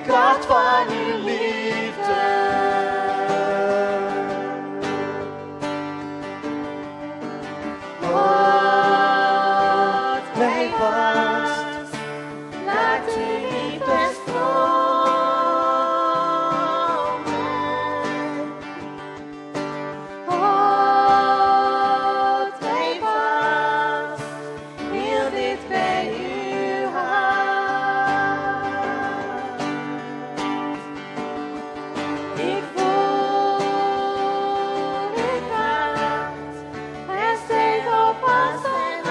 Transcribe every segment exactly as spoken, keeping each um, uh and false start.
kracht van uw liefde. Houd mij vast, laat uw liefde stromen. Houd mij vast, heel dit bij uw hand. Ik voel uw kracht en steeds op als en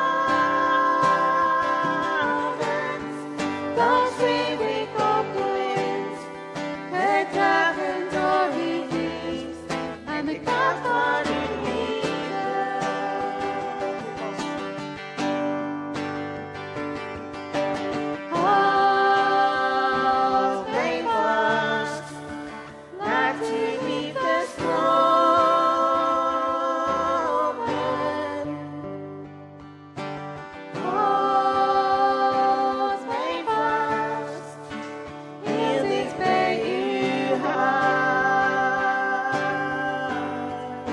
avond. Dan zweef ik op de wind, gedragen door uw geest en de kracht van uw liefde. Houd mij vast, laat uw liefde stromen. Houd mij vast, heel dicht bij uw hart.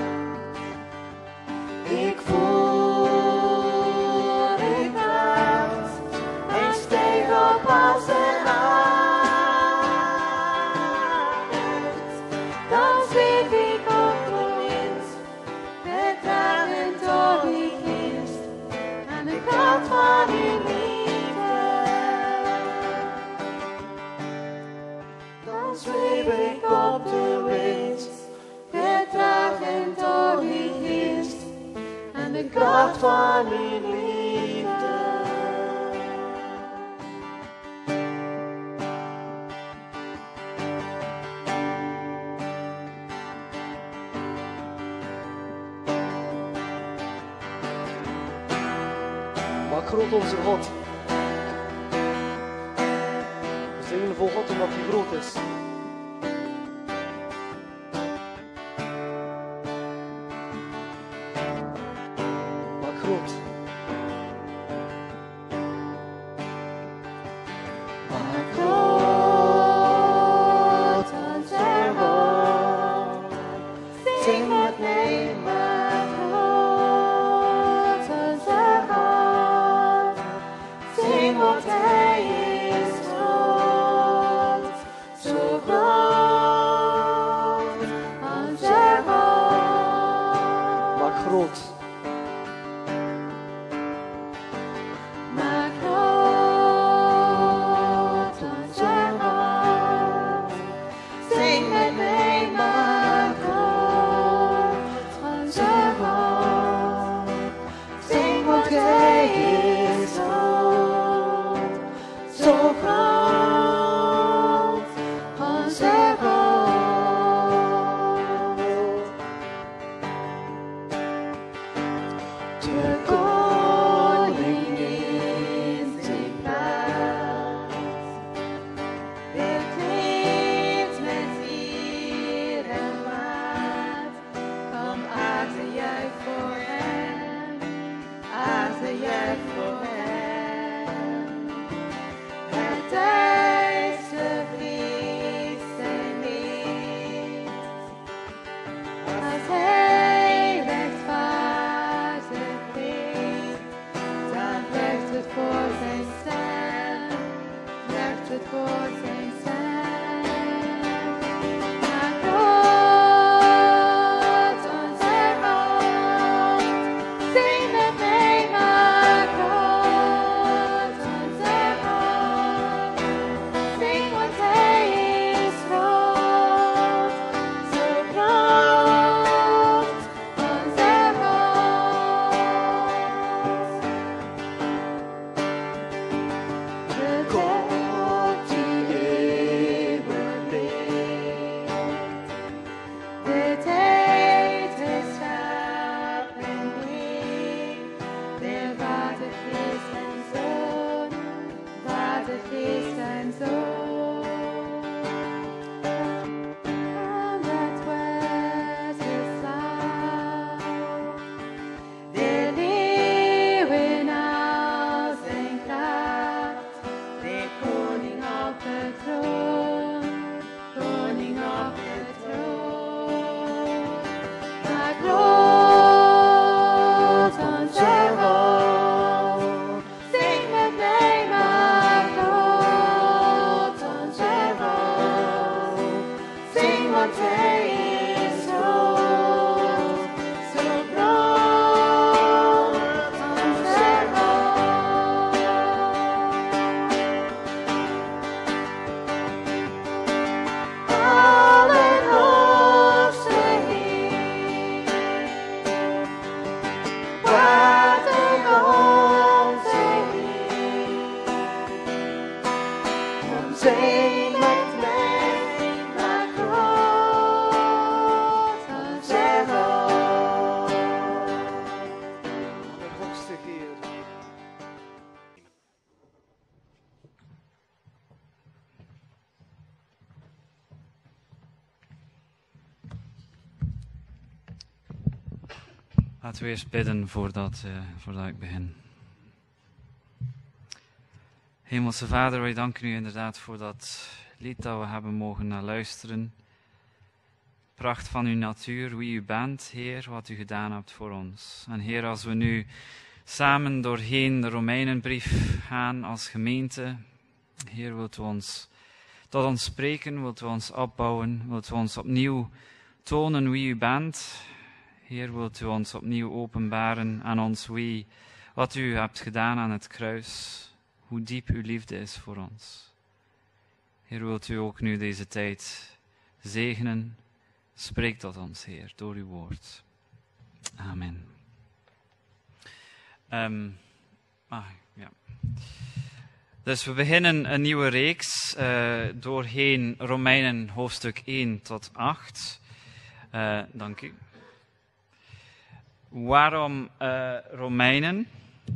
Ik voel uw kracht en steeg op als een arend. Dan zweef ik op de wind, gedragen door uw geest en de kracht van uw liefde. Dan zweef ik op de wind, gedragen door uw geest en de kracht van uw liefde. Maak groot onze God. We zingen voor God omdat hij groot is. Maak groot. Maak groot onze God. Zing met mij, maak groot onze God. Zing wat hij is groot, zo groot onze God. Maak groot. Maak groot onze God. Zing met mij, maak groot onze God. Zing wat hij is groot, zo groot onze God. Laten we eerst bidden voordat, uh, voordat ik begin. Hemelse Vader, wij danken u inderdaad voor dat lied dat we hebben mogen naar luisteren. Pracht van uw natuur, wie u bent, Heer, wat u gedaan hebt voor ons. En Heer, als we nu samen doorheen de Romeinenbrief gaan als gemeente, Heer, wilt u ons tot ons spreken, wilt u ons opbouwen, wilt u ons opnieuw tonen wie u bent. Heer, wilt u ons opnieuw openbaren aan ons wie, wat u hebt gedaan aan het kruis, hoe diep uw liefde is voor ons. Heer, wilt u ook nu deze tijd zegenen. Spreek tot ons, Heer, door uw woord. Amen. Um, ah, ja. Dus we beginnen een nieuwe reeks uh, doorheen Romeinen hoofdstuk één tot acht. Uh, dank u. Waarom uh, Romeinen?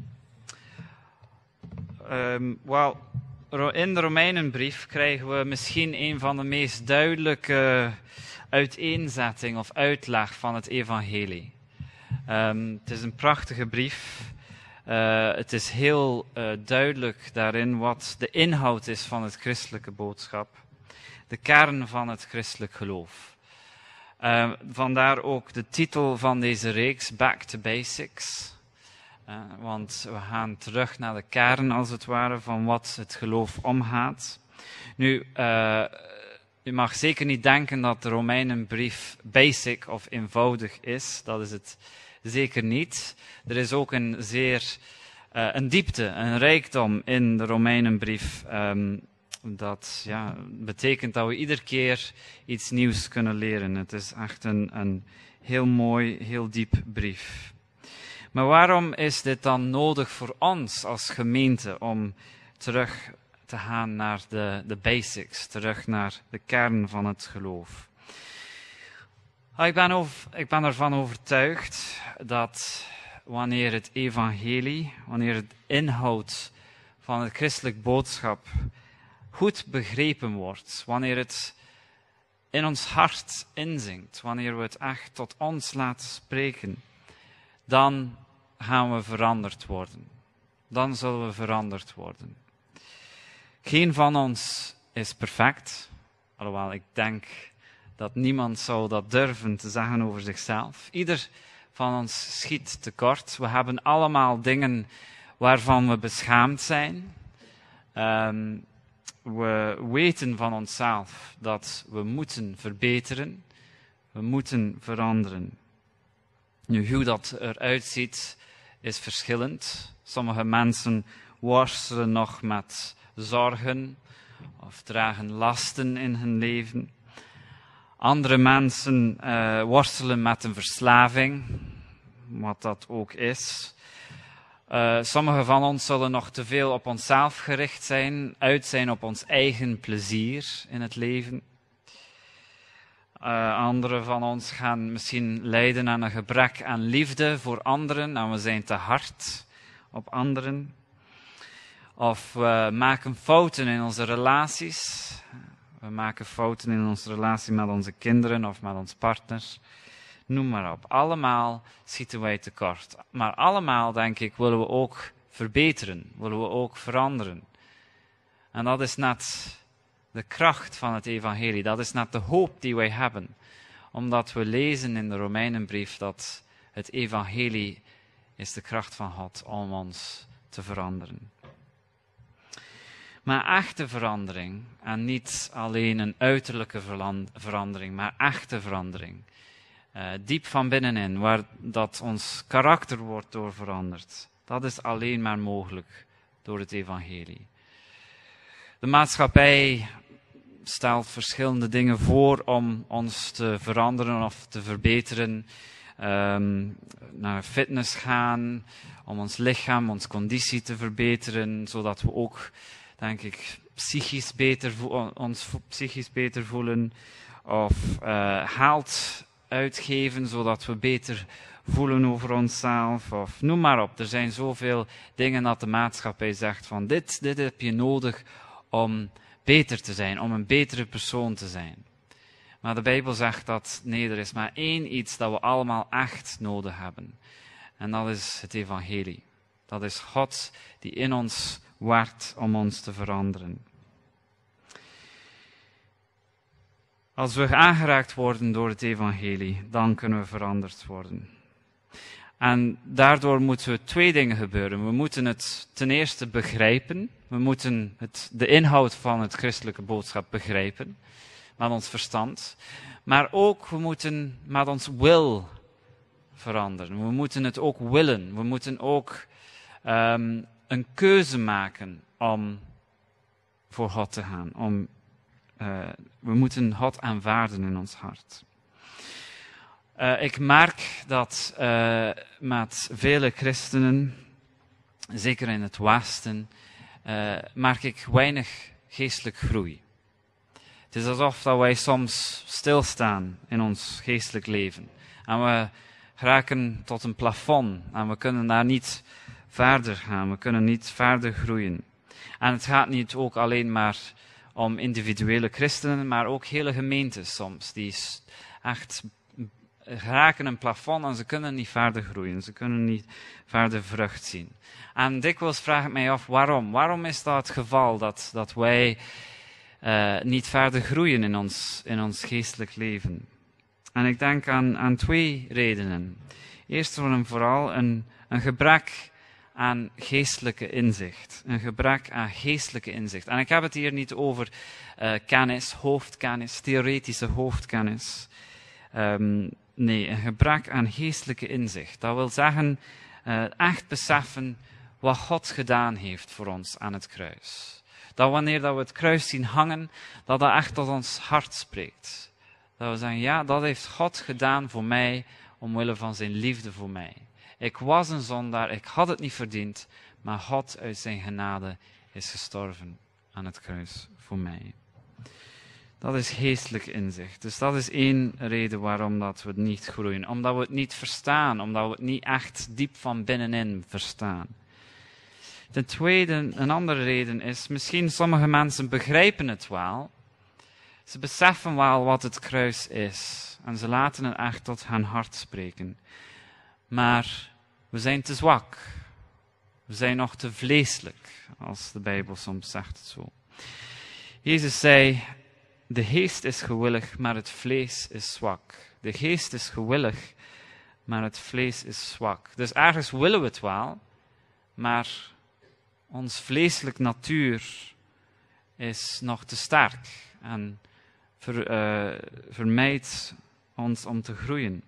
Um, well, in de Romeinenbrief krijgen we misschien een van de meest duidelijke uiteenzetting of uitleg van het evangelie. Um, het is een prachtige brief. Uh, het is heel uh, duidelijk daarin wat de inhoud is van het christelijke boodschap. De kern van het christelijk geloof. Uh, vandaar ook de titel van deze reeks, Back to Basics. Uh, want we gaan terug naar de kern, als het ware, van wat het geloof omgaat. Nu, uh, u mag zeker niet denken dat de Romeinenbrief basic of eenvoudig is. Dat is het zeker niet. Er is ook een zeer, uh, een diepte, een rijkdom in de Romeinenbrief. Um, dat ja, betekent dat we iedere keer iets nieuws kunnen leren. Het is echt een, een heel mooi, heel diep brief. Maar waarom is dit dan nodig voor ons als gemeente om terug te gaan naar de, de basics, terug naar de kern van het geloof? Ik ben, over, ik ben ervan overtuigd dat wanneer het evangelie, wanneer het inhoud van het christelijk boodschap goed begrepen wordt, wanneer het in ons hart inzinkt, wanneer we het echt tot ons laten spreken, dan gaan we veranderd worden. Dan zullen we veranderd worden. Geen van ons is perfect, alhoewel ik denk dat niemand zou dat durven te zeggen over zichzelf. Ieder van ons schiet tekort. We hebben allemaal dingen waarvan we beschaamd zijn. Um, we weten van onszelf dat we moeten verbeteren. We moeten veranderen. Nu, hoe dat eruit ziet, is verschillend. Sommige mensen worstelen nog met zorgen of dragen lasten in hun leven. Andere mensen uh, worstelen met een verslaving, wat dat ook is. Uh, sommige van ons zullen nog te veel op onszelf gericht zijn, uit zijn op ons eigen plezier in het leven. Uh, Anderen van ons gaan misschien lijden aan een gebrek aan liefde voor anderen en we zijn te hard op anderen. Of we maken fouten in onze relaties. We maken fouten in onze relatie met onze kinderen of met ons partner. Noem maar op. Allemaal schieten wij tekort. Maar allemaal, denk ik, willen we ook verbeteren. Willen we ook veranderen. En dat is net de kracht van het evangelie. Dat is net de hoop die wij hebben. Omdat we lezen in de Romeinenbrief dat het evangelie is de kracht van God om ons te veranderen. Maar echte verandering, en niet alleen een uiterlijke verandering, maar echte verandering. Uh, diep van binnenin, waar dat ons karakter wordt door veranderd. Dat is alleen maar mogelijk door het evangelie. De maatschappij stelt verschillende dingen voor om ons te veranderen of te verbeteren. Um, naar fitness gaan, om ons lichaam, onze conditie te verbeteren, zodat we ook, denk ik, psychisch beter vo- ons psychisch beter voelen. Of uh, geld uitgeven, zodat we beter voelen over onszelf. Of noem maar op. Er zijn zoveel dingen dat de maatschappij zegt van dit, dit heb je nodig om beter te zijn, om een betere persoon te zijn. Maar de Bijbel zegt dat nee, er is maar één iets dat we allemaal echt nodig hebben. En dat is het evangelie. Dat is God die in ons werkt om ons te veranderen. Als we aangeraakt worden door het evangelie, dan kunnen we veranderd worden. En daardoor moeten we twee dingen gebeuren. We moeten het ten eerste begrijpen. We moeten het, de inhoud van het christelijke boodschap begrijpen. Met ons verstand. Maar ook, we moeten met ons wil veranderen. We moeten het ook willen. We moeten ook um, een keuze maken om voor God te gaan. Om, uh, we moeten God aanvaarden in ons hart. Uh, ik merk dat uh, met vele christenen, zeker in het Westen, uh, merk ik weinig geestelijk groei. Het is alsof dat wij soms stilstaan in ons geestelijk leven. En we geraken tot een plafond en we kunnen daar niet verder gaan. We kunnen niet verder groeien. En het gaat niet ook alleen maar om individuele christenen, maar ook hele gemeentes soms. Die echt geraken een plafond en ze kunnen niet verder groeien. Ze kunnen niet verder vrucht zien. En dikwijls vraag ik mij af, waarom? Waarom is dat het geval dat, dat wij uh, niet verder groeien in ons, in ons geestelijk leven? En ik denk aan, aan twee redenen. Eerst en vooral een, een gebrek aan geestelijke inzicht. Een gebrek aan geestelijke inzicht. En ik heb het hier niet over uh, kennis, hoofdkennis, theoretische hoofdkennis. Um, nee, een gebrek aan geestelijke inzicht. Dat wil zeggen, uh, echt beseffen wat God gedaan heeft voor ons aan het kruis. Dat wanneer dat we het kruis zien hangen, dat dat echt tot ons hart spreekt. Dat we zeggen, ja, dat heeft God gedaan voor mij, omwille van zijn liefde voor mij. Ik was een zondaar, ik had het niet verdiend, maar God uit zijn genade is gestorven aan het kruis voor mij. Dat is geestelijk inzicht. Dus dat is één reden waarom dat we het niet groeien. Omdat we het niet verstaan, omdat we het niet echt diep van binnenin verstaan. Ten tweede, een andere reden is, misschien sommige mensen begrijpen het wel. Ze beseffen wel wat het kruis is. En ze laten het echt tot hun hart spreken. Maar we zijn te zwak. We zijn nog te vleeselijk, als de Bijbel soms zegt het zo. Jezus zei, de geest is gewillig, maar het vlees is zwak. De geest is gewillig, maar het vlees is zwak. Dus ergens willen we het wel, maar ons vleeselijk natuur is nog te sterk en ver, uh, vermijdt ons om te groeien.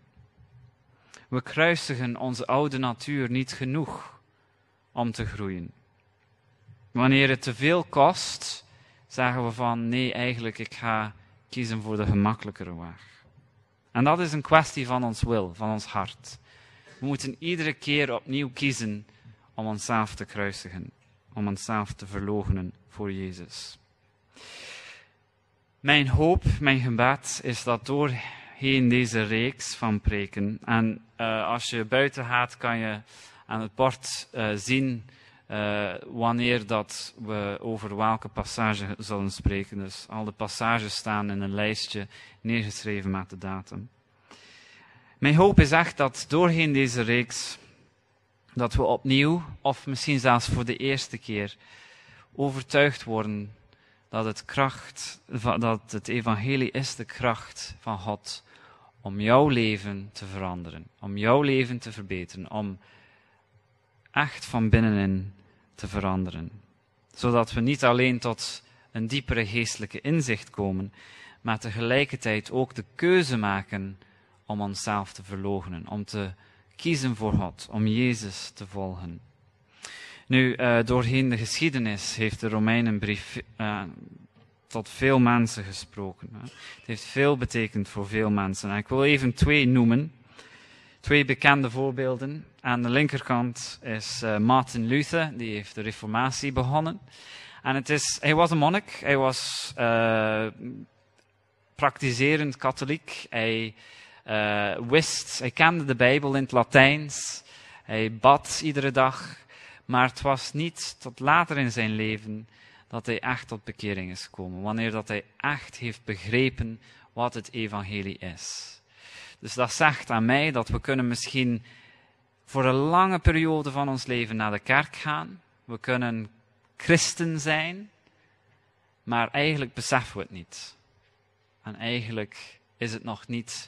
We kruisigen onze oude natuur niet genoeg om te groeien. Wanneer het te veel kost, zeggen we van nee, eigenlijk ik ga kiezen voor de gemakkelijkere weg. En dat is een kwestie van ons wil, van ons hart. We moeten iedere keer opnieuw kiezen om onszelf te kruisigen, om onszelf te verloochenen voor Jezus. Mijn hoop, mijn gebed is dat doorheen deze reeks van preken, en uh, als je buiten gaat kan je aan het bord uh, zien uh, wanneer dat we over welke passage zullen spreken. Dus al de passages staan in een lijstje neergeschreven met de datum. Mijn hoop is echt dat doorheen deze reeks dat we opnieuw, of misschien zelfs voor de eerste keer, overtuigd worden dat het kracht, dat het evangelie is de kracht van God om jouw leven te veranderen, om jouw leven te verbeteren, om echt van binnenin te veranderen. Zodat we niet alleen tot een diepere geestelijke inzicht komen, maar tegelijkertijd ook de keuze maken om onszelf te verloochenen, om te kiezen voor God, om Jezus te volgen. Nu, uh, doorheen de geschiedenis heeft de Romeinenbrief uh, tot veel mensen gesproken. Hè. Het heeft veel betekend voor veel mensen. En ik wil even twee noemen. Twee bekende voorbeelden. Aan de linkerkant is uh, Martin Luther, die heeft de Reformatie begonnen. En het is, hij was een monnik, hij was uh, praktiserend katholiek. Hij uh, wist, hij kende de Bijbel in het Latijns. Hij bad iedere dag. Maar het was niet tot later in zijn leven dat hij echt tot bekering is gekomen. Wanneer dat hij echt heeft begrepen wat het evangelie is. Dus dat zegt aan mij dat we kunnen misschien voor een lange periode van ons leven naar de kerk gaan. We kunnen christen zijn, maar eigenlijk beseffen we het niet. En eigenlijk is het nog niet,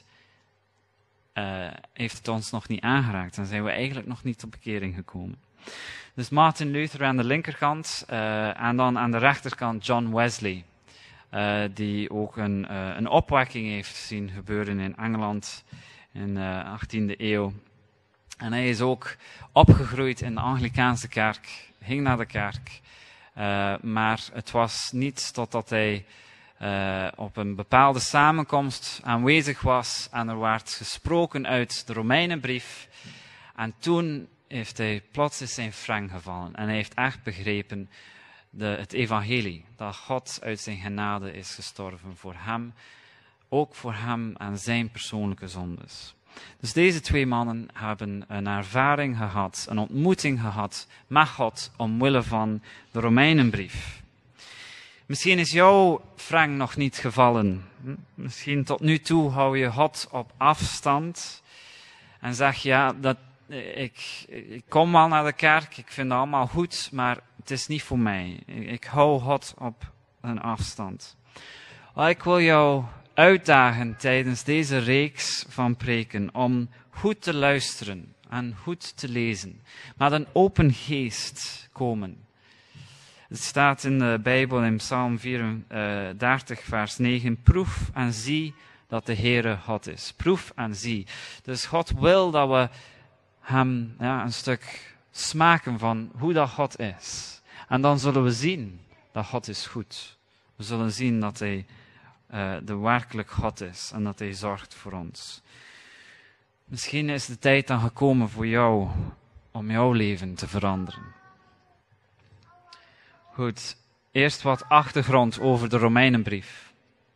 uh, heeft het ons nog niet aangeraakt en zijn we eigenlijk nog niet tot bekering gekomen. Dus Martin Luther aan de linkerkant uh, en dan aan de rechterkant John Wesley. Uh, die ook een, uh, een opwekking heeft zien gebeuren in Engeland in de achttiende eeuw. En hij is ook opgegroeid in de Anglikaanse kerk, ging naar de kerk. Uh, maar het was niet totdat hij uh, op een bepaalde samenkomst aanwezig was en er werd gesproken uit de Romeinenbrief. En toen heeft hij plots in zijn freng gevallen en hij heeft echt begrepen de, het evangelie, dat God uit zijn genade is gestorven voor hem, ook voor hem en zijn persoonlijke zondes. Dus deze twee mannen hebben een ervaring gehad, een ontmoeting gehad met God omwille van de Romeinenbrief. Misschien is jouw freng nog niet gevallen. Misschien tot nu toe hou je God op afstand en zeg ja, dat, ik, ik kom wel naar de kerk, ik vind het allemaal goed, maar het is niet voor mij. Ik hou God op een afstand. Ik wil jou uitdagen tijdens deze reeks van preken om goed te luisteren en goed te lezen. Met een open geest komen. Het staat in de Bijbel in Psalm vierendertig vers negen. Proef en zie dat de Heere God is. Proef en zie. Dus God wil dat we hem ja, een stuk smaken van hoe dat God is. En dan zullen we zien dat God is goed. We zullen zien dat hij uh, de werkelijk God is en dat hij zorgt voor ons. Misschien is de tijd dan gekomen voor jou om jouw leven te veranderen. Goed, eerst wat achtergrond over de Romeinenbrief.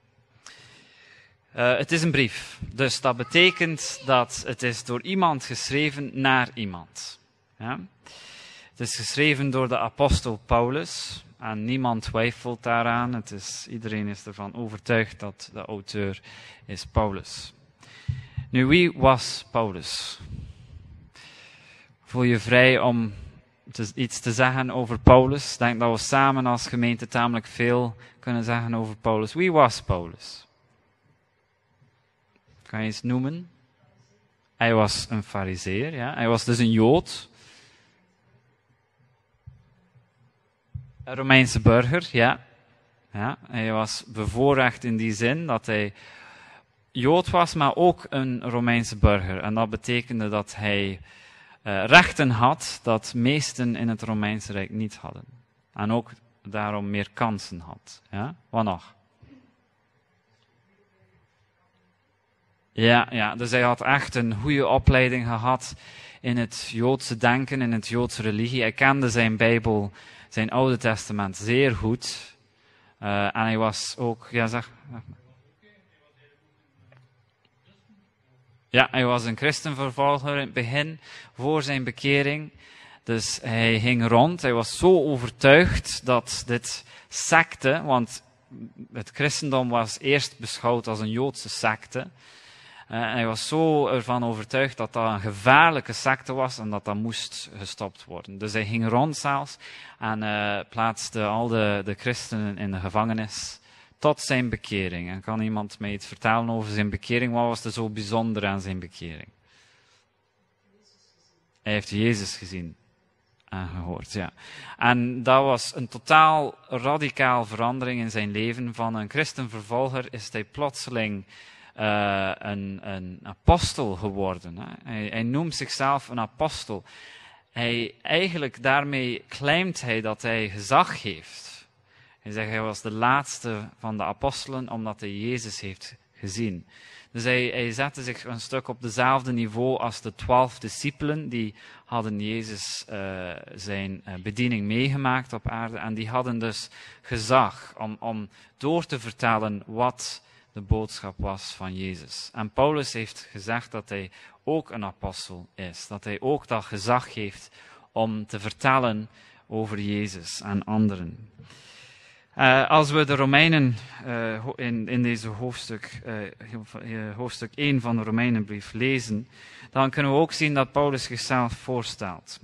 Uh, het is een brief, dus dat betekent dat het is door iemand geschreven naar iemand. Ja? Het is geschreven door de apostel Paulus en niemand twijfelt daaraan. Het is, iedereen is ervan overtuigd dat de auteur is Paulus. Nu, wie was Paulus? Voel je vrij om te, iets te zeggen over Paulus? Ik denk dat we samen als gemeente tamelijk veel kunnen zeggen over Paulus. Wie was Paulus? Kan je eens noemen? Hij was een farizeer, ja. Hij was dus een Jood. Een Romeinse burger, ja. ja. Hij was bevoorrecht in die zin dat hij Jood was, maar ook een Romeinse burger. En dat betekende dat hij uh, rechten had dat meesten in het Romeinse Rijk niet hadden. En ook daarom meer kansen had. Ja? Wat nog? Ja, ja, dus hij had echt een goede opleiding gehad in het Joodse denken, in het Joodse religie. Hij kende zijn Bijbel, zijn Oude Testament zeer goed. Uh, en hij was ook, ja zeg... Ja, hij was een christenvervolger in het begin, voor zijn bekering. Dus hij ging rond, hij was zo overtuigd dat dit secte, want het christendom was eerst beschouwd als een Joodse secte. Uh, hij was zo ervan overtuigd dat dat een gevaarlijke secte was en dat dat moest gestopt worden. Dus hij ging rond zelfs en uh, plaatste al de, de christenen in de gevangenis tot zijn bekering. En kan iemand mij iets vertellen over zijn bekering? Wat was er zo bijzonder aan zijn bekering? Hij heeft Jezus gezien en gehoord, ja. En dat was een totaal radicaal verandering in zijn leven. Van een christenvervolger is hij plotseling Uh, een, een apostel geworden. Hè. Hij, hij noemt zichzelf een apostel. Hij, eigenlijk daarmee claimt hij dat hij gezag heeft. Hij zegt hij was de laatste van de apostelen omdat hij Jezus heeft gezien. Dus hij, hij zette zich een stuk op dezelfde niveau als de twaalf discipelen. Die hadden Jezus uh, zijn uh, bediening meegemaakt op aarde. En die hadden dus gezag om, om door te vertellen wat de boodschap was van Jezus. En Paulus heeft gezegd dat hij ook een apostel is. Dat hij ook dat gezag heeft om te vertellen over Jezus aan anderen. Uh, als we de Romeinen uh, in, in deze hoofdstuk, uh, hoofdstuk één van de Romeinenbrief lezen, dan kunnen we ook zien dat Paulus zichzelf voorstelt.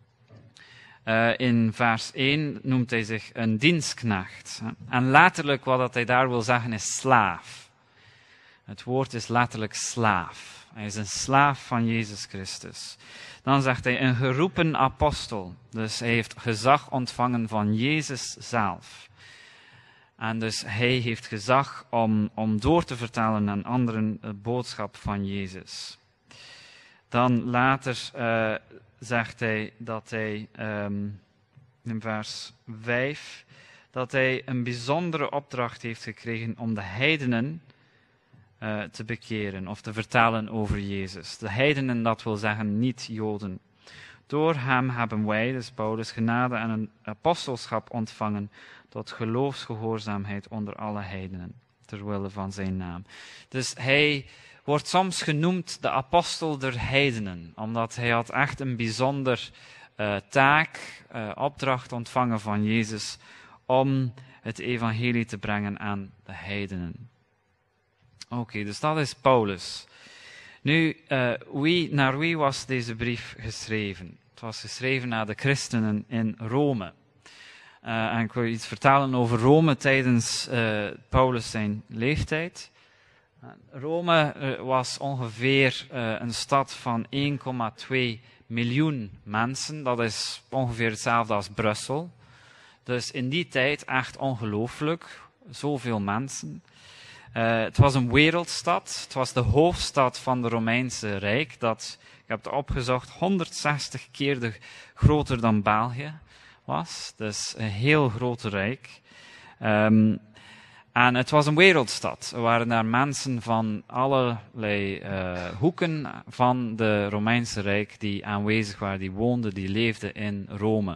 Uh, in vers één noemt hij zich een dienstknecht. En letterlijk wat dat hij daar wil zeggen is slaaf. Het woord is letterlijk slaaf. Hij is een slaaf van Jezus Christus. Dan zegt hij een geroepen apostel. Dus hij heeft gezag ontvangen van Jezus zelf. En dus hij heeft gezag om, om door te vertellen aan anderen de boodschap van Jezus. Dan later uh, zegt hij dat hij, um, in vers vijf, dat hij een bijzondere opdracht heeft gekregen om de heidenen uh, te bekeren of te vertellen over Jezus. De heidenen, dat wil zeggen niet-Joden. Door hem hebben wij, dus Paulus, genade en een apostelschap ontvangen tot geloofsgehoorzaamheid onder alle heidenen, terwille van zijn naam. Dus hij wordt soms genoemd de apostel der heidenen, omdat hij had echt een bijzonder uh, taak, uh, opdracht ontvangen van Jezus om het evangelie te brengen aan de heidenen. Oké, okay, dus dat is Paulus. Nu, uh, wie, naar wie was deze brief geschreven? Het was geschreven naar de christenen in Rome. Uh, en ik wil iets vertellen over Rome tijdens uh, Paulus zijn leeftijd. Uh, Rome uh, was ongeveer uh, een stad van één komma twee miljoen mensen. Dat is ongeveer hetzelfde als Brussel. Dus in die tijd echt ongelooflijk. Zoveel mensen. Uh, het was een wereldstad. Het was de hoofdstad van het Romeinse Rijk. Dat, ik heb het opgezocht, honderdzestig keer de, groter dan België was. Dus een heel groot rijk. Um, en het was een wereldstad. Er waren daar mensen van allerlei uh, hoeken van de Romeinse Rijk die aanwezig waren, die woonden, die leefden in Rome.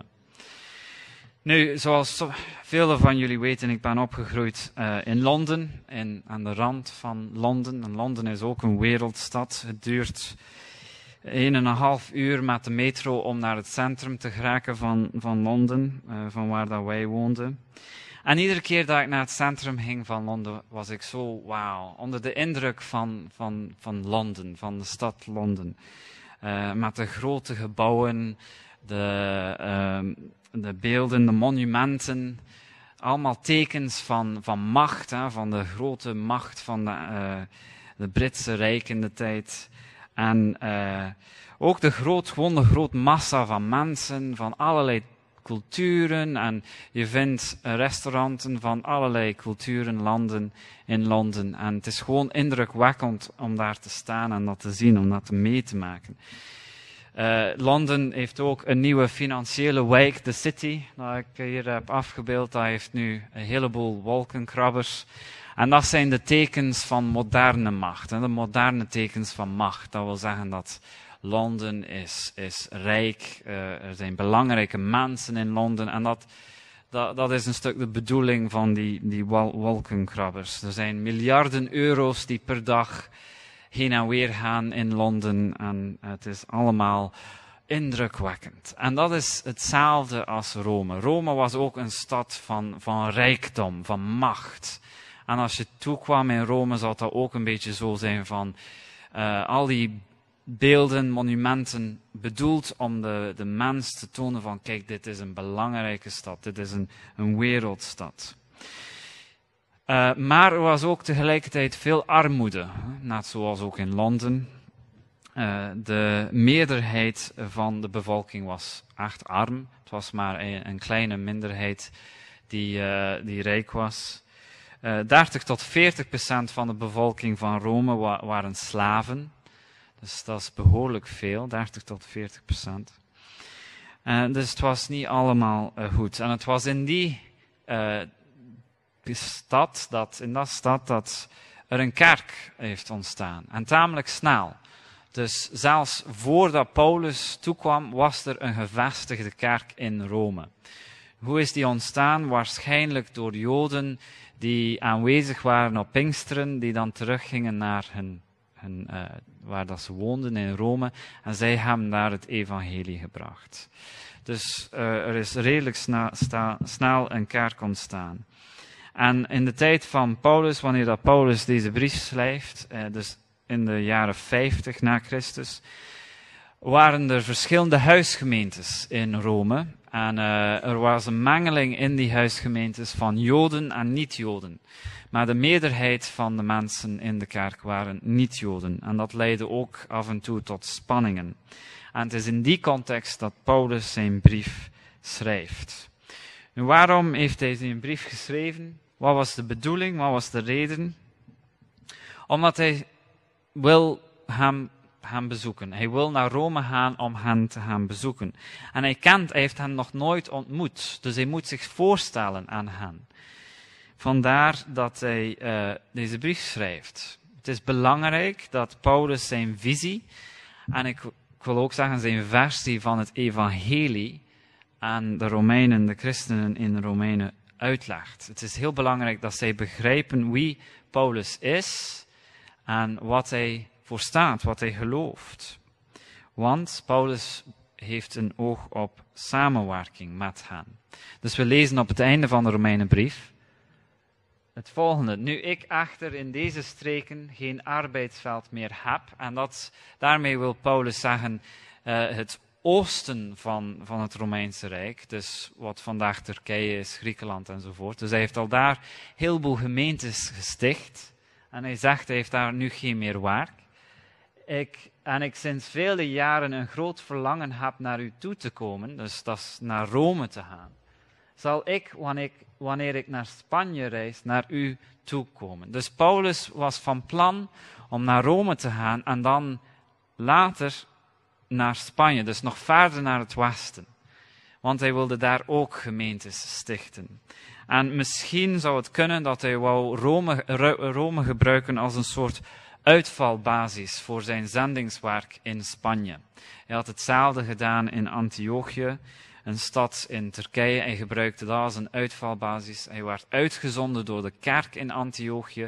Nu, zoals velen van jullie weten, ik ben opgegroeid uh, in Londen, in, aan de rand van Londen. En Londen is ook een wereldstad. Het duurt een en een half uur met de metro om naar het centrum te geraken van, van Londen, uh, van waar dat wij woonden. En iedere keer dat ik naar het centrum ging van Londen, was ik zo, wauw, onder de indruk van, van, van Londen, van de stad Londen. Uh, met de grote gebouwen, de... Uh, De beelden, de monumenten, allemaal tekens van, van macht, hè, van de grote macht van de, uh, de Britse Rijk in de tijd. En uh, ook de groot, gewoon de grote massa van mensen, van allerlei culturen. En je vindt restauranten van allerlei culturen, landen in Londen. En het is gewoon indrukwekkend om daar te staan en dat te zien, om dat mee te maken. Uh, Londen heeft ook een nieuwe financiële wijk, The City, dat ik hier heb afgebeeld. Dat heeft nu een heleboel wolkenkrabbers. En dat zijn de tekens van moderne macht. Hè? De moderne tekens van macht. Dat wil zeggen dat Londen is, is rijk. Uh, er zijn belangrijke mensen in Londen. En dat, dat, dat is een stuk de bedoeling van die, die wol- wolkenkrabbers. Er zijn miljarden euro's die per dag heen en weer gaan in Londen en het is allemaal indrukwekkend. En dat is hetzelfde als Rome. Rome was ook een stad van, van rijkdom, van macht. En als je toekwam in Rome, zou dat ook een beetje zo zijn van uh, al die beelden, monumenten, bedoeld om de, de mens te tonen van kijk, dit is een belangrijke stad, dit is een, een wereldstad. Uh, maar er was ook tegelijkertijd veel armoede, net zoals ook in Londen. Uh, de meerderheid van de bevolking was echt arm. Het was maar een, een kleine minderheid die, uh, die rijk was. Uh, dertig tot veertig procent van de bevolking van Rome wa- waren slaven. Dus dat is behoorlijk veel, dertig tot veertig procent. Uh, dus het was niet allemaal uh, goed. En het was in die uh, stad, dat, in dat stad, dat er een kerk heeft ontstaan. En tamelijk snel. Dus zelfs voordat Paulus toekwam, was er een gevestigde kerk in Rome. Hoe is die ontstaan? Waarschijnlijk door Joden die aanwezig waren op Pinksteren, die dan teruggingen naar hun, hun, uh, waar dat ze woonden in Rome. En zij hebben daar het evangelie gebracht. Dus uh, er is redelijk snel, sta, snel een kerk ontstaan. En in de tijd van Paulus, wanneer dat Paulus deze brief schrijft, uh, dus in de jaren vijftig na Christus, waren er verschillende huisgemeentes in Rome. En uh, er was een mengeling in die huisgemeentes van Joden en niet-Joden. Maar de meerderheid van de mensen in de kerk waren niet-Joden. En dat leidde ook af en toe tot spanningen. En het is in die context dat Paulus zijn brief schrijft. Nu, waarom heeft hij zijn brief geschreven? Wat was de bedoeling? Wat was de reden? Omdat hij wil hem gaan bezoeken. Hij wil naar Rome gaan om hen te gaan bezoeken. En hij kent, hij heeft hen nog nooit ontmoet. Dus hij moet zich voorstellen aan hen. Vandaar dat hij uh, deze brief schrijft. Het is belangrijk dat Paulus zijn visie, en ik, ik wil ook zeggen zijn versie van het evangelie, aan de Romeinen, de christenen in de Romeinen uitlegt. Het is heel belangrijk dat zij begrijpen wie Paulus is en wat hij voor staat, wat hij gelooft. Want Paulus heeft een oog op samenwerking met hen. Dus we lezen op het einde van de Romeinenbrief het volgende. Nu ik echter in deze streken geen arbeidsveld meer heb, en dat, daarmee wil Paulus zeggen uh, het oosten van, van het Romeinse Rijk, dus wat vandaag Turkije is, Griekenland enzovoort. Dus hij heeft al daar heel veel gemeentes gesticht en hij zegt hij heeft daar nu geen meer werk. Ik, en ik sinds vele jaren een groot verlangen heb naar u toe te komen, dus dat is naar Rome te gaan. Zal ik wanneer, ik, wanneer ik naar Spanje reis, naar u toekomen. Dus Paulus was van plan om naar Rome te gaan en dan later naar Spanje, dus nog verder naar het westen. Want hij wilde daar ook gemeentes stichten. En misschien zou het kunnen dat hij wou Rome, Rome gebruiken als een soort uitvalbasis voor zijn zendingswerk in Spanje. Hij had hetzelfde gedaan in Antiochië, een stad in Turkije. Hij gebruikte dat als een uitvalbasis. Hij werd uitgezonden door de kerk in Antiochië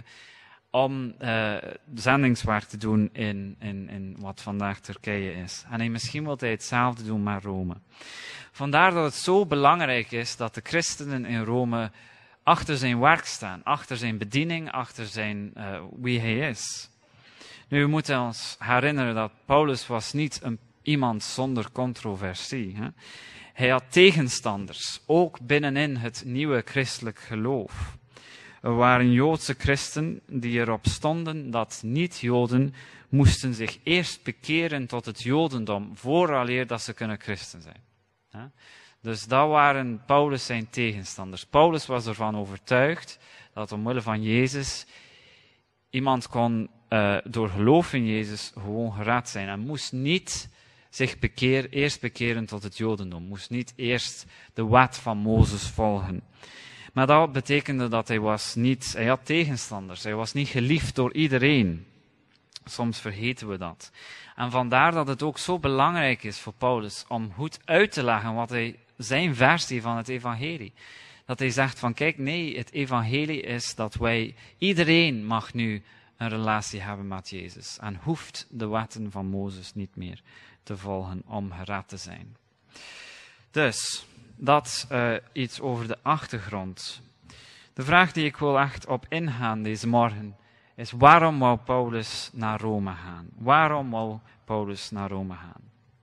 om uh, zendingswerk te doen in, in, in wat vandaag Turkije is. En hij, misschien wil hij hetzelfde doen met Rome. Vandaar dat het zo belangrijk is dat de christenen in Rome achter zijn werk staan, achter zijn bediening, achter zijn, uh, wie hij is. Nu, we moeten ons herinneren dat Paulus was niet een, iemand zonder controversie. Hè? Hij had tegenstanders, ook binnenin het nieuwe christelijk geloof. Er waren Joodse christen die erop stonden dat niet-Joden moesten zich eerst bekeren tot het Jodendom, vooraleer dat ze kunnen christen zijn. Ja? Dus dat waren Paulus zijn tegenstanders. Paulus was ervan overtuigd dat omwille van Jezus iemand kon uh, door geloof in Jezus gewoon gered zijn. En moest niet zich bekeer, eerst bekeren tot het Jodendom. Moest niet eerst de wet van Mozes volgen. Maar dat betekende dat hij was niet, hij had tegenstanders. Hij was niet geliefd door iedereen. Soms vergeten we dat. En vandaar dat het ook zo belangrijk is voor Paulus om goed uit te leggen wat hij, zijn versie van het evangelie. Dat hij zegt van kijk, nee, het evangelie is dat wij, iedereen mag nu een relatie hebben met Jezus. En hoeft de wetten van Mozes niet meer te volgen om gered te zijn. Dus, dat uh, iets over de achtergrond. De vraag die ik wil echt op ingaan deze morgen is waarom wou Paulus naar Rome gaan? Waarom wou Paulus naar Rome gaan?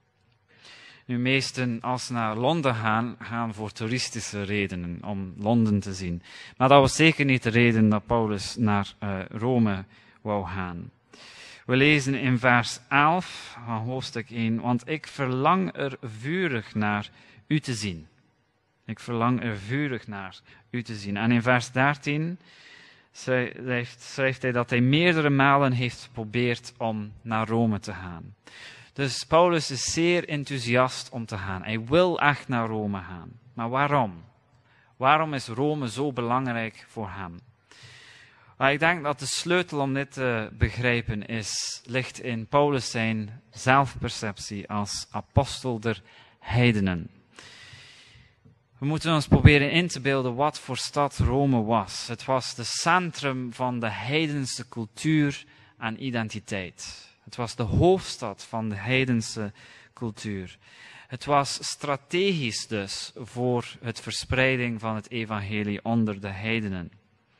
Nu, meesten als ze naar Londen gaan, gaan voor toeristische redenen, om Londen te zien. Maar dat was zeker niet de reden dat Paulus naar uh, Rome wou gaan. We lezen in vers elf van hoofdstuk één, want ik verlang er vurig naar u te zien. Ik verlang er vurig naar u te zien. En in vers dertien schrijft, schrijft hij dat hij meerdere malen heeft geprobeerd om naar Rome te gaan. Dus Paulus is zeer enthousiast om te gaan. Hij wil echt naar Rome gaan. Maar waarom? Waarom is Rome zo belangrijk voor hem? Maar ik denk dat de sleutel om dit te begrijpen is, ligt in Paulus zijn zelfperceptie als apostel der heidenen. We moeten ons proberen in te beelden wat voor stad Rome was. Het was het centrum van de heidense cultuur aan identiteit. Het was de hoofdstad van de heidense cultuur. Het was strategisch dus voor het verspreiding van het evangelie onder de heidenen.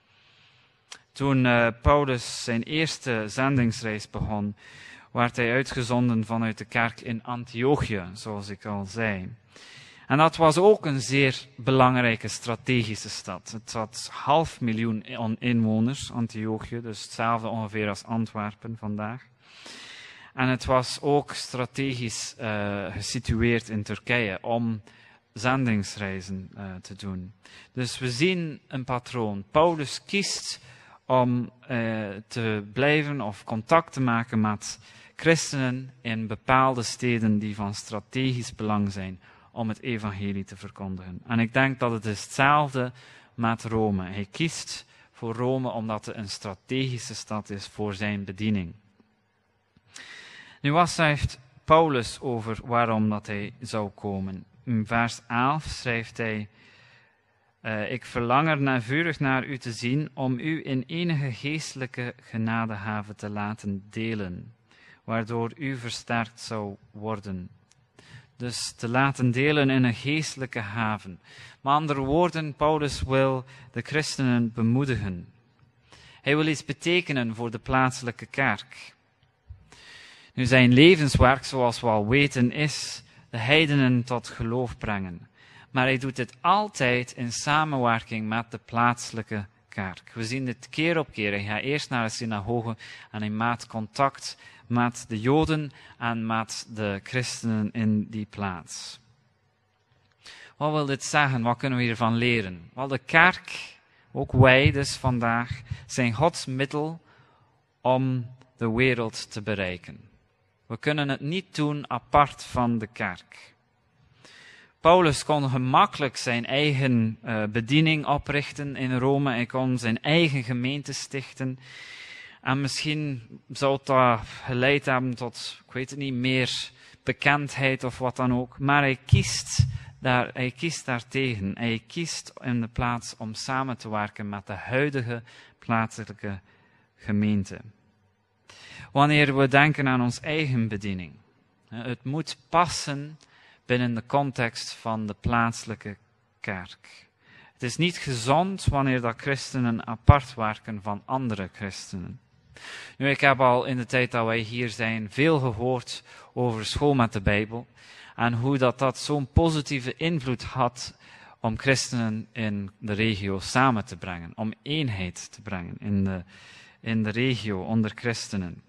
Toen uh, Paulus zijn eerste zendingsreis begon, werd hij uitgezonden vanuit de kerk in Antiochië, zoals ik al zei. En dat was ook een zeer belangrijke strategische stad. Het had half miljoen inwoners, Antiochië, dus hetzelfde ongeveer als Antwerpen vandaag. En het was ook strategisch uh, gesitueerd in Turkije om zendingsreizen uh, te doen. Dus we zien een patroon. Paulus kiest om uh, te blijven of contact te maken met christenen in bepaalde steden die van strategisch belang zijn om het evangelie te verkondigen. En ik denk dat het is hetzelfde met Rome. Hij kiest voor Rome omdat het een strategische stad is voor zijn bediening. Nu, wat schrijft Paulus over waarom dat hij zou komen? In vers elf schrijft hij: uh, ik verlang er naar vurig naar u te zien, om u in enige geestelijke genadegave te laten delen, waardoor u versterkt zou worden. Dus te laten delen in een geestelijke haven. Met andere woorden, Paulus wil de christenen bemoedigen. Hij wil iets betekenen voor de plaatselijke kerk. Nu, zijn levenswerk, zoals we al weten, is de heidenen tot geloof brengen. Maar hij doet dit altijd in samenwerking met de plaatselijke kerk. We zien dit keer op keer. Hij gaat eerst naar de synagoge en hij maakt contact met de Joden en met de christenen in die plaats. Wat wil dit zeggen? Wat kunnen we hiervan leren? Wel, de kerk, ook wij dus vandaag, zijn Gods middel om de wereld te bereiken. We kunnen het niet doen apart van de kerk. Paulus kon gemakkelijk zijn eigen uh, bediening oprichten in Rome. Hij kon zijn eigen gemeente stichten. En misschien zou dat geleid hebben tot, ik weet het niet, meer bekendheid of wat dan ook. Maar hij kiest, daar, hij kiest daartegen. Hij kiest in de plaats om samen te werken met de huidige plaatselijke gemeente. Wanneer we denken aan ons eigen bediening. Het moet passen binnen de context van de plaatselijke kerk. Het is niet gezond wanneer dat christenen apart werken van andere christenen. Nu, ik heb al in de tijd dat wij hier zijn veel gehoord over school met de Bijbel en hoe dat, dat zo'n positieve invloed had om christenen in de regio samen te brengen, om eenheid te brengen in de, in de regio onder christenen.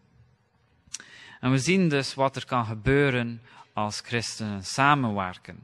En we zien dus wat er kan gebeuren als christenen samenwerken.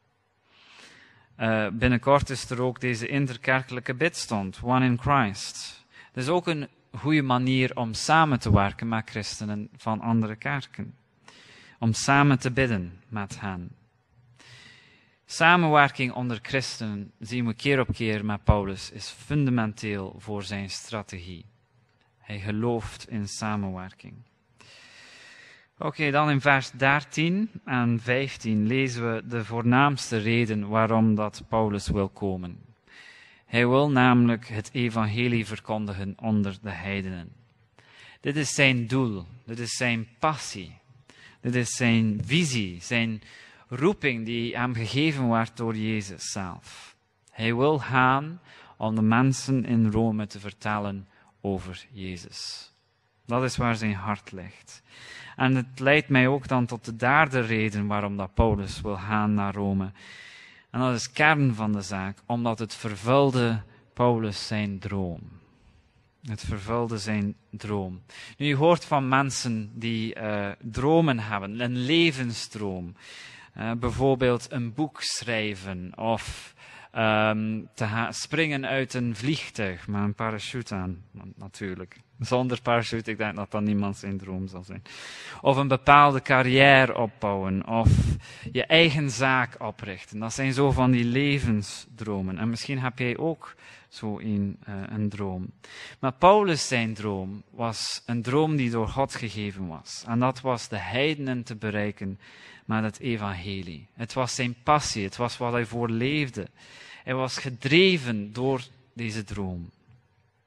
Uh, binnenkort is er ook deze interkerkelijke bidstond, One in Christ. Het is ook een goede manier om samen te werken met christenen van andere kerken. Om samen te bidden met hen. Samenwerking onder christenen, zien we keer op keer met Paulus, is fundamenteel voor zijn strategie. Hij gelooft in samenwerking. Oké, okay, dan in vers dertien en vijftien lezen we de voornaamste reden waarom dat Paulus wil komen. Hij wil namelijk het evangelie verkondigen onder de heidenen. Dit is zijn doel, dit is zijn passie, dit is zijn visie, zijn roeping die hem gegeven werd door Jezus zelf. Hij wil gaan om de mensen in Rome te vertellen over Jezus. Dat is waar zijn hart ligt. En het leidt mij ook dan tot de derde reden waarom dat Paulus wil gaan naar Rome. En dat is kern van de zaak, omdat het vervulde Paulus zijn droom. Het vervulde zijn droom. Nu, je hoort van mensen die uh, dromen hebben, een levensdroom. Uh, bijvoorbeeld een boek schrijven of um, te ha- springen uit een vliegtuig met een parachute aan, natuurlijk. Zonder parachute, ik denk dat dat niemand zijn droom zal zijn. Of een bepaalde carrière opbouwen, of je eigen zaak oprichten. Dat zijn zo van die levensdromen. En misschien heb jij ook zo een, uh, een droom. Maar Paulus zijn droom was een droom die door God gegeven was. En dat was de heidenen te bereiken met het evangelie. Het was zijn passie, het was wat hij voor leefde. Hij was gedreven door deze droom.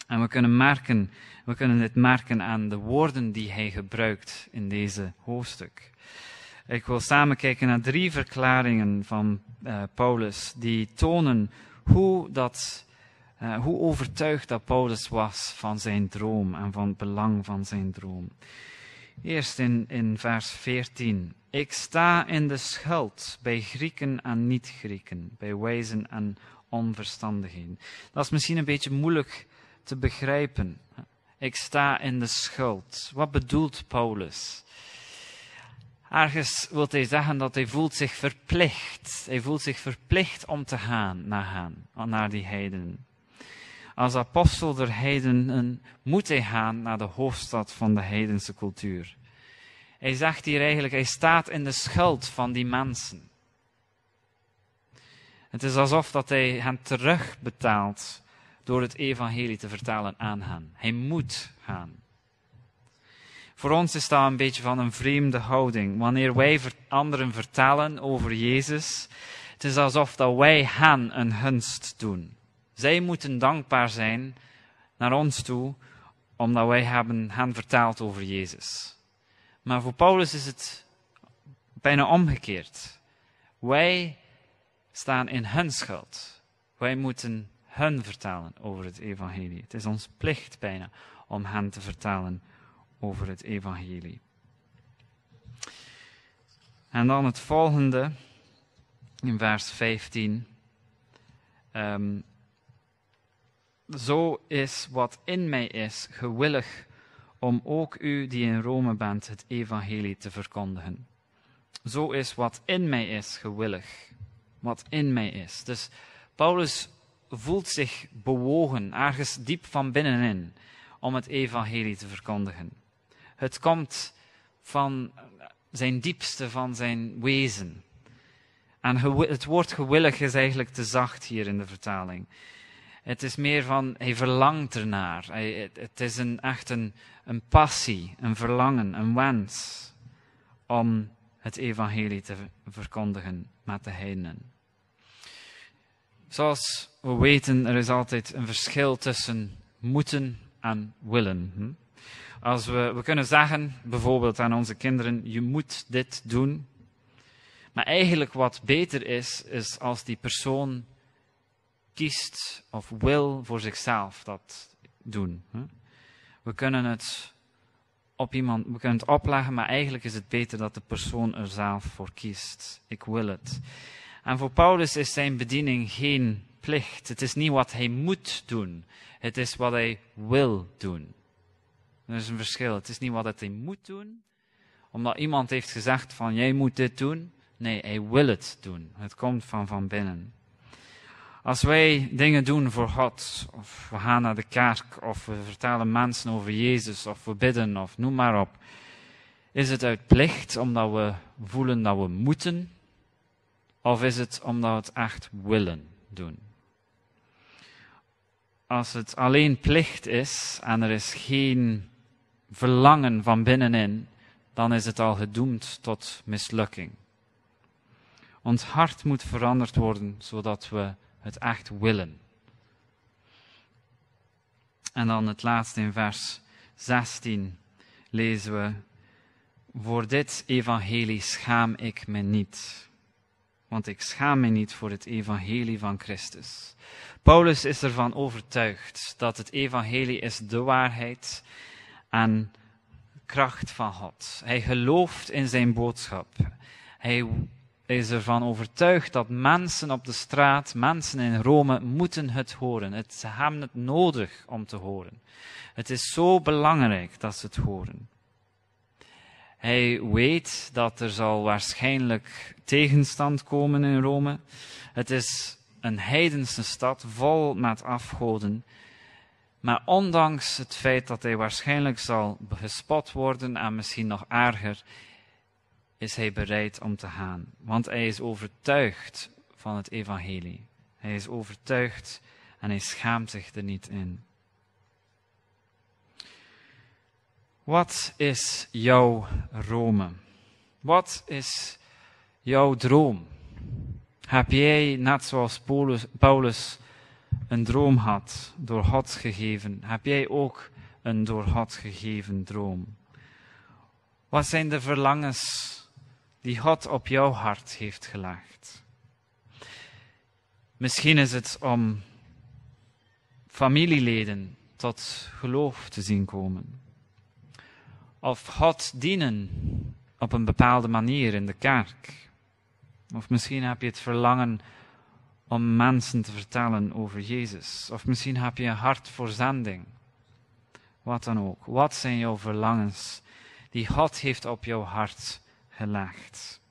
En we kunnen merken, we kunnen dit merken aan de woorden die hij gebruikt in deze hoofdstuk. Ik wil samen kijken naar drie verklaringen van uh, Paulus die tonen hoe, dat, uh, hoe overtuigd dat Paulus was van zijn droom en van het belang van zijn droom. Eerst in, in vers veertien. Ik sta in de schuld bij Grieken en niet-Grieken, bij wijzen en onverstandigen. Dat is misschien een beetje moeilijk te begrijpen. Ik sta in de schuld. Wat bedoelt Paulus? Ergens wil hij zeggen dat hij voelt zich verplicht. Hij voelt zich verplicht om te gaan naar hen, naar die heidenen. Als apostel der heidenen moet hij gaan naar de hoofdstad van de heidense cultuur. Hij zegt hier eigenlijk, hij staat in de schuld van die mensen. Het is alsof dat hij hen terugbetaalt door het evangelie te vertellen aan hen. Hij moet gaan. Voor ons is dat een beetje van een vreemde houding. Wanneer wij anderen vertellen over Jezus, het is alsof dat wij hen een gunst doen. Zij moeten dankbaar zijn naar ons toe, omdat wij hebben hen verteld over Jezus. Maar voor Paulus is het bijna omgekeerd. Wij staan in hun schuld. Wij moeten hun vertellen over het evangelie. Het is ons plicht bijna om hen te vertellen over het evangelie. En dan het volgende, in vers vijftien. Um, Zo is wat in mij is gewillig om ook u die in Rome bent het evangelie te verkondigen. Zo is wat in mij is gewillig. Wat in mij is. Dus Paulus voelt zich bewogen, ergens diep van binnenin, om het evangelie te verkondigen. Het komt van zijn diepste, van zijn wezen. En het woord gewillig is eigenlijk te zacht hier in de vertaling. Het is meer van, hij verlangt ernaar. Hij, het is een, echt een, een passie, een verlangen, een wens om het evangelie te verkondigen met de heidenen. Zoals we weten, er is altijd een verschil tussen moeten en willen. Hm? Als we, we kunnen zeggen, bijvoorbeeld aan onze kinderen, je moet dit doen. Maar eigenlijk wat beter is, is als die persoon kiest of wil voor zichzelf dat doen. Hm? We kunnen het op iemand, we kunnen het opleggen, maar eigenlijk is het beter dat de persoon er zelf voor kiest. Ik wil het. En voor Paulus is zijn bediening geen plicht. Het is niet wat hij moet doen. Het is wat hij wil doen. Er is een verschil. Het is niet wat hij moet doen, omdat iemand heeft gezegd van jij moet dit doen. Nee, hij wil het doen. Het komt van van binnen. Als wij dingen doen voor God, of we gaan naar de kerk, of we vertellen mensen over Jezus, of we bidden, of noem maar op, is het uit plicht omdat we voelen dat we moeten, of is het omdat we het echt willen doen? Als het alleen plicht is en er is geen verlangen van binnenin, dan is het al gedoemd tot mislukking. Ons hart moet veranderd worden, zodat we het echt willen. En dan het laatste in vers zestien lezen we: voor dit evangelie schaam ik me niet. Want ik schaam me niet voor het evangelie van Christus. Paulus is ervan overtuigd dat het evangelie is de waarheid en kracht van God. Hij gelooft in zijn boodschap. Hij is ervan overtuigd dat mensen op de straat, mensen in Rome, moeten het horen. Het, ze hebben het nodig om te horen. Het is zo belangrijk dat ze het horen. Hij weet dat er zal waarschijnlijk tegenstand komen in Rome. Het is een heidense stad vol met afgoden. Maar ondanks het feit dat hij waarschijnlijk zal gespot worden en misschien nog erger, is hij bereid om te gaan. Want hij is overtuigd van het evangelie. Hij is overtuigd en hij schaamt zich er niet in. Wat is jouw Rome? Wat is jouw droom? Heb jij, net zoals Paulus, Paulus een droom had, door God gegeven, heb jij ook een door God gegeven droom? Wat zijn de verlangens die God op jouw hart heeft gelegd? Misschien is het om familieleden tot geloof te zien komen. Of God dienen op een bepaalde manier in de kerk. Of misschien heb je het verlangen om mensen te vertellen over Jezus. Of misschien heb je een hart voor zending. Wat dan ook. Wat zijn jouw verlangens die God heeft op jouw hart gelegd?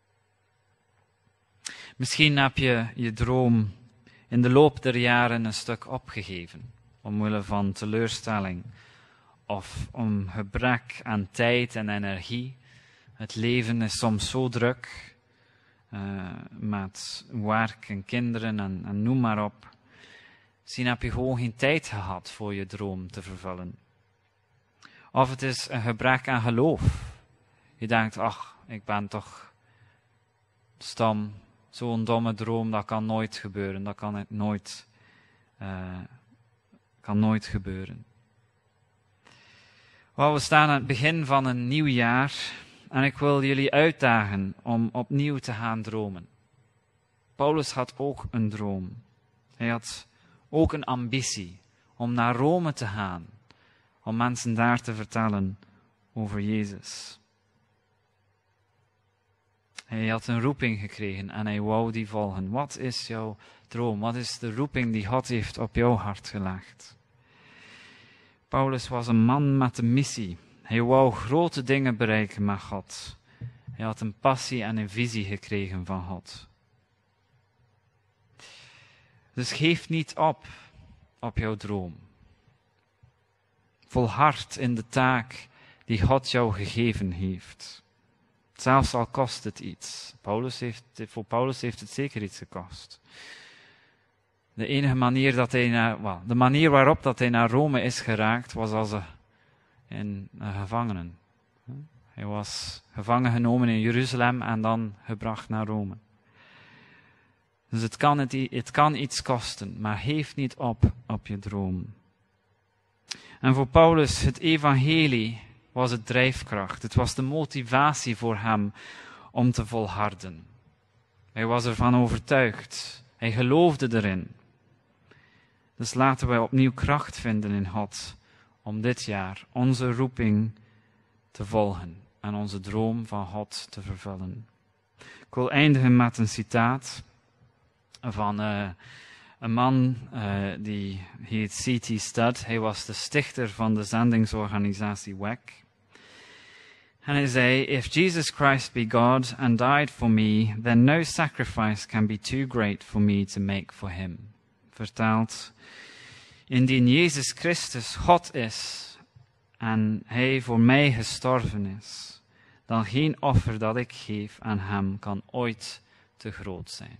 Misschien heb je je droom in de loop der jaren een stuk opgegeven. Omwille van teleurstelling. Of om gebrek aan tijd en energie. Het leven is soms zo druk. Uh, met werk en kinderen en, en noem maar op. Misschien heb je gewoon geen tijd gehad voor je droom te vervullen. Of het is een gebrek aan geloof. Je denkt, ach, ik ben toch stom. Zo'n domme droom, dat kan nooit gebeuren. Dat kan het nooit, uh, kan nooit gebeuren. Well, we staan aan het begin van een nieuw jaar. En ik wil jullie uitdagen om opnieuw te gaan dromen. Paulus had ook een droom. Hij had ook een ambitie om naar Rome te gaan. Om mensen daar te vertellen over Jezus. Hij had een roeping gekregen en hij wou die volgen. Wat is jouw droom? Wat is de roeping die God heeft op jouw hart gelegd? Paulus was een man met een missie. Hij wou grote dingen bereiken met God. Hij had een passie en een visie gekregen van God. Dus geef niet op op jouw droom. Volhard in de taak die God jou gegeven heeft. Zelfs al kost het iets. Paulus heeft, voor Paulus heeft het zeker iets gekost. De enige manier dat hij naar, well, de manier waarop dat hij naar Rome is geraakt was als een in een gevangenen. Hij was gevangen genomen in Jeruzalem en dan gebracht naar Rome. Dus het kan, het, het kan iets kosten, maar geef niet op op je droom. En voor Paulus, het evangelie was het drijfkracht. Het was de motivatie voor hem om te volharden. Hij was ervan overtuigd. Hij geloofde erin. Dus laten wij opnieuw kracht vinden in God om dit jaar onze roeping te volgen en onze droom van God te vervullen. Ik wil eindigen met een citaat van uh, een man uh, die heet C T Studd. Hij was de stichter van de zendingsorganisatie W E C. En hij zei, if Jesus Christ be God and died for me, then no sacrifice can be too great for me to make for him. Vertaald, indien Jezus Christus God is en hij voor mij gestorven is, dan geen offer dat ik geef aan hem kan ooit te groot zijn.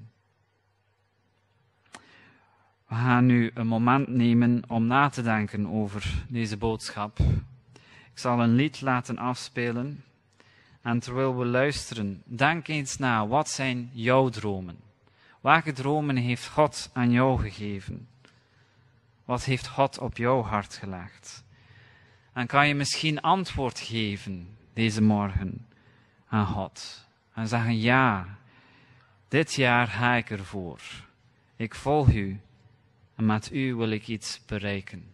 We gaan nu een moment nemen om na te denken over deze boodschap. Ik zal een lied laten afspelen. En terwijl we luisteren, denk eens na, wat zijn jouw dromen? Welke dromen heeft God aan jou gegeven? Wat heeft God op jouw hart gelegd? En kan je misschien antwoord geven deze morgen aan God? En zeggen, ja, dit jaar ga ik ervoor. Ik volg u en met u wil ik iets bereiken.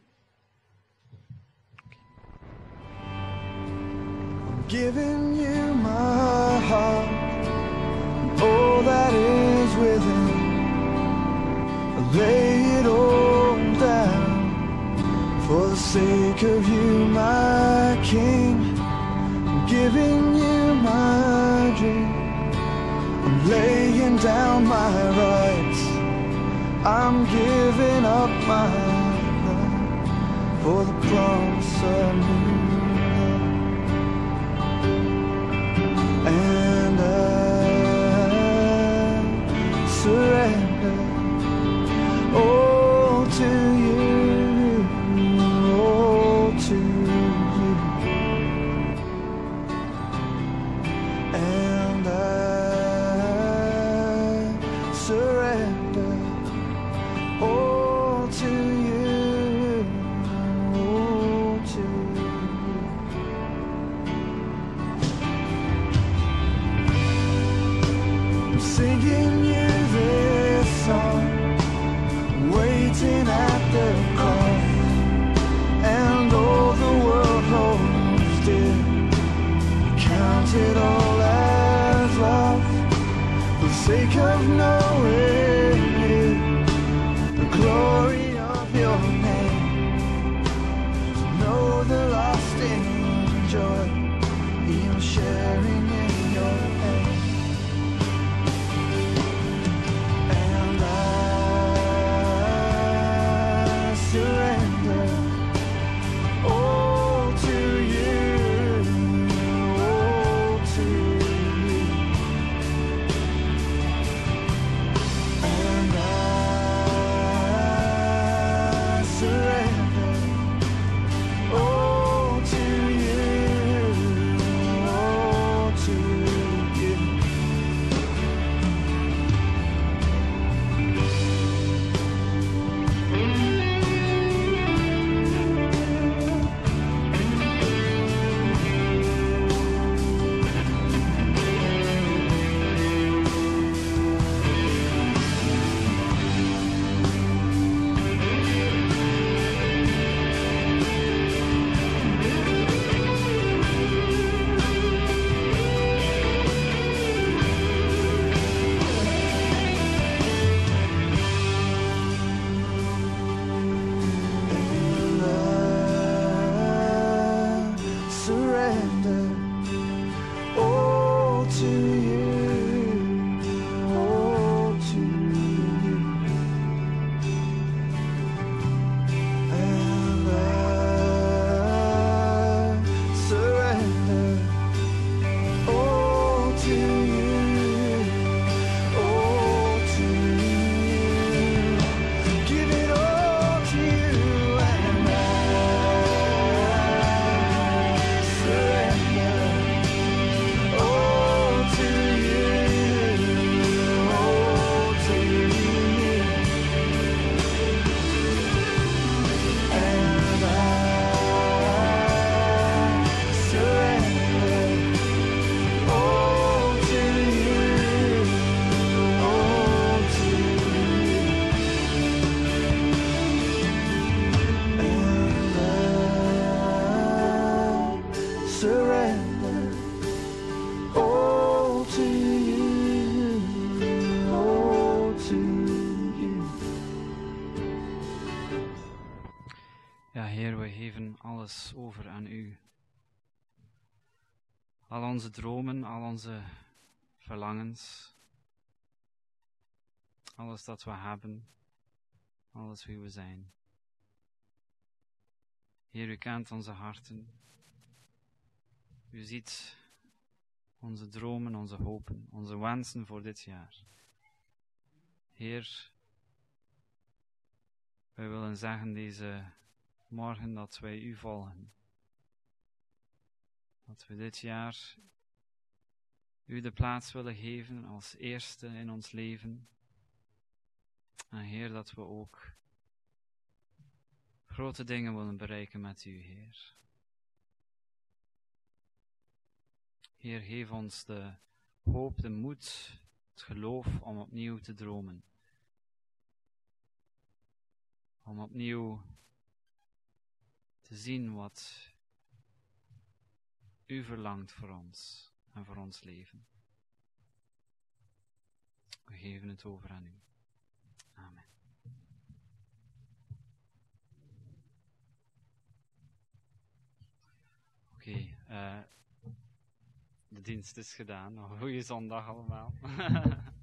Giving you my heart, all that is within. I lay it all down for the sake of you, my King. I'm giving you my dream. I'm laying down my rights. I'm giving up my pride for the promise of new. And I surrender all to you, all to you. And I surrender all I'm singing you this song, waiting at the cross, and all the world holds dear. Count it all as lost for the sake of knowing you, the glory of your name. To know the lasting joy you're sharing in your hand. And I surrender all to you, all to you. And I surrender all to you, all to you. And I surrender all to you, all to you. And I surrender all to you, all to you. Give it all to you, and I surrender all to you, all to you. And I surrender all to you, all to you. And I surrender all to you, all to you. Ja, Heer, we geven alles over aan U. Al onze dromen, al onze verlangens, alles dat we hebben, alles wie we zijn. Heer, U kent onze harten. U ziet onze dromen, onze hopen, onze wensen voor dit jaar. Heer, wij willen zeggen deze morgen dat wij U volgen. Dat we dit jaar U de plaats willen geven als eerste in ons leven. En Heer, dat we ook grote dingen willen bereiken met U, Heer. Heer, geef ons de hoop, de moed, het geloof om opnieuw te dromen. Om opnieuw te zien wat U verlangt voor ons en voor ons leven. We geven het over aan U. Amen. Oké, okay, uh, de dienst is gedaan. Nog een goede zondag allemaal.